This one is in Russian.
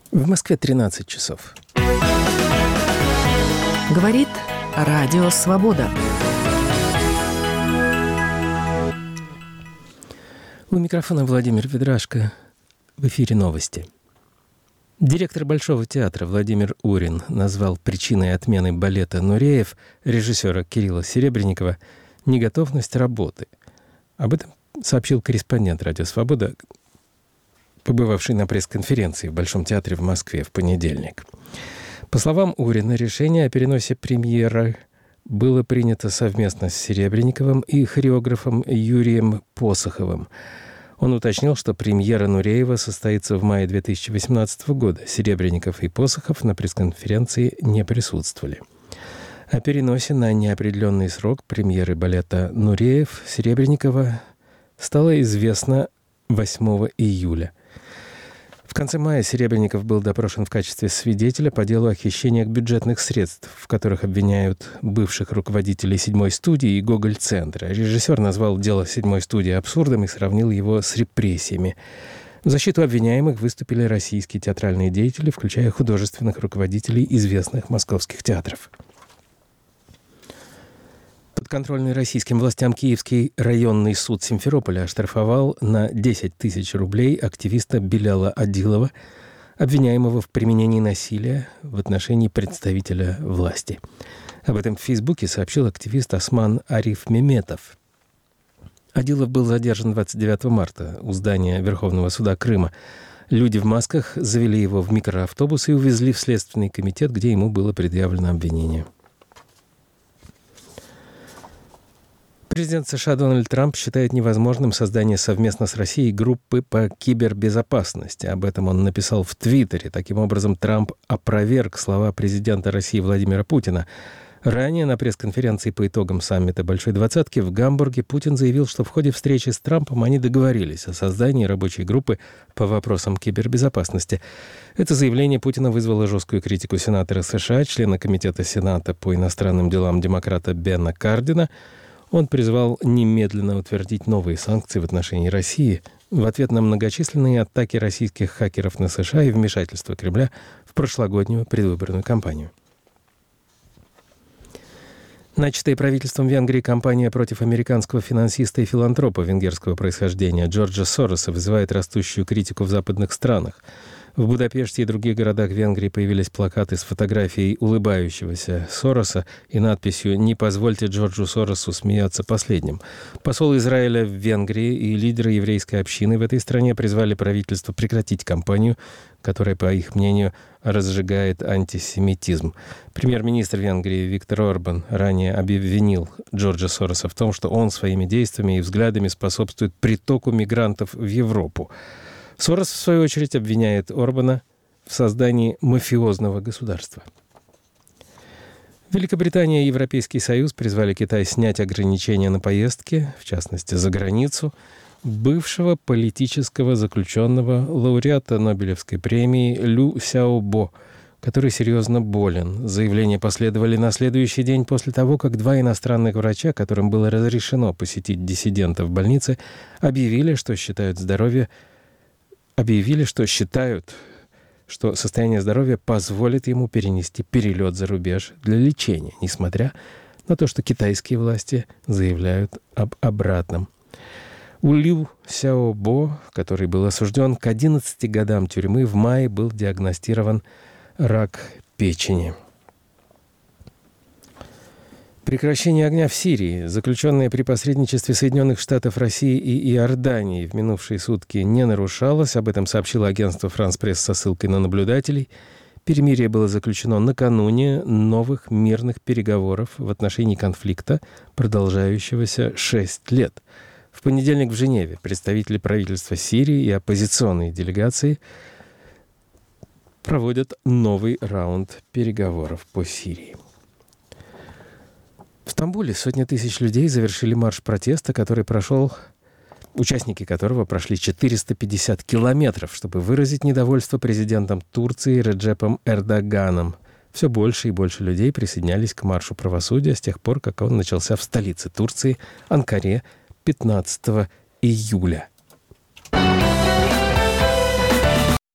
В Москве 13 часов. Говорит Радио Свобода. У микрофона Владимир Ведрашко. В эфире новости. Директор Большого театра Владимир Урин назвал причиной отмены балета «Нуреев» режиссера Кирилла Серебренникова неготовность работы. Об этом сообщил корреспондент «Радио Свобода», побывавший на пресс-конференции в Большом театре в Москве в понедельник. По словам Урина, решение о переносе премьеры было принято совместно с Серебренниковым и хореографом Юрием Посоховым. Он уточнил, что премьера Нуреева состоится в мае 2018 года. Серебренников и Посохов на пресс-конференции не присутствовали. О переносе на неопределенный срок премьеры балета «Нуреев» Серебренникова стало известно 8 июля. В конце мая Серебренников был допрошен в качестве свидетеля по делу о хищениях бюджетных средств, в которых обвиняют бывших руководителей «Седьмой студии» и «Гоголь-центра». Режиссер назвал дело «Седьмой студии» абсурдом и сравнил его с репрессиями. В защиту обвиняемых выступили российские театральные деятели, включая художественных руководителей известных московских театров. Подконтрольный российским властям Киевский районный суд Симферополя оштрафовал на 10 тысяч рублей активиста Беляла Адилова, обвиняемого в применении насилия в отношении представителя власти. Об этом в Фейсбуке сообщил активист Осман Ариф Меметов. Адилов был задержан 29 марта у здания Верховного суда Крыма. Люди в масках завели его в микроавтобус и увезли в Следственный комитет, где ему было предъявлено обвинение. Президент США Дональд Трамп считает невозможным создание совместно с Россией группы по кибербезопасности. Об этом он написал в Твиттере. Таким образом, Трамп опроверг слова президента России Владимира Путина. Ранее на пресс-конференции по итогам саммита Большой Двадцатки в Гамбурге Путин заявил, что в ходе встречи с Трампом они договорились о создании рабочей группы по вопросам кибербезопасности. Это заявление Путина вызвало жесткую критику сенатора США, члена Комитета Сената по иностранным делам демократа Бена Кардина. Он призвал немедленно утвердить новые санкции в отношении России в ответ на многочисленные атаки российских хакеров на США и вмешательство Кремля в прошлогоднюю предвыборную кампанию. Начатая правительством Венгрии кампания против американского финансиста и филантропа венгерского происхождения Джорджа Сороса вызывает растущую критику в западных странах. В Будапеште и других городах Венгрии появились плакаты с фотографией улыбающегося Сороса и надписью «Не позвольте Джорджу Соросу смеяться последним». Посол Израиля в Венгрии и лидеры еврейской общины в этой стране призвали правительство прекратить кампанию, которая, по их мнению, разжигает антисемитизм. Премьер-министр Венгрии Виктор Орбан ранее обвинил Джорджа Сороса в том, что он своими действиями и взглядами способствует притоку мигрантов в Европу. Сорос, в свою очередь, обвиняет Орбана в создании мафиозного государства. Великобритания и Европейский Союз призвали Китай снять ограничения на поездки, в частности, за границу, бывшего политического заключенного, лауреата Нобелевской премии Лю Сяобо, который серьезно болен. Заявления последовали на следующий день после того, как два иностранных врача, которым было разрешено посетить диссидента в больнице, объявили, что считают, что состояние здоровья позволит ему перенести перелет за рубеж для лечения, несмотря на то, что китайские власти заявляют об обратном. У Лю Сяобо, который был осужден к 11 годам тюрьмы, в мае был диагностирован рак печени. Прекращение огня в Сирии, заключенное при посредничестве Соединенных Штатов, России и Иордании, в минувшие сутки не нарушалось. Об этом сообщило агентство «Франс Пресс» со ссылкой на наблюдателей. Перемирие было заключено накануне новых мирных переговоров в отношении конфликта, продолжающегося 6 лет. В понедельник в Женеве представители правительства Сирии и оппозиционные делегации проводят новый раунд переговоров по Сирии. В Стамбуле сотни тысяч людей завершили марш протеста, участники которого прошли 450 километров, чтобы выразить недовольство президентом Турции Реджепом Эрдоганом. Все больше и больше людей присоединялись к маршу правосудия с тех пор, как он начался в столице Турции, Анкаре, 15 июля.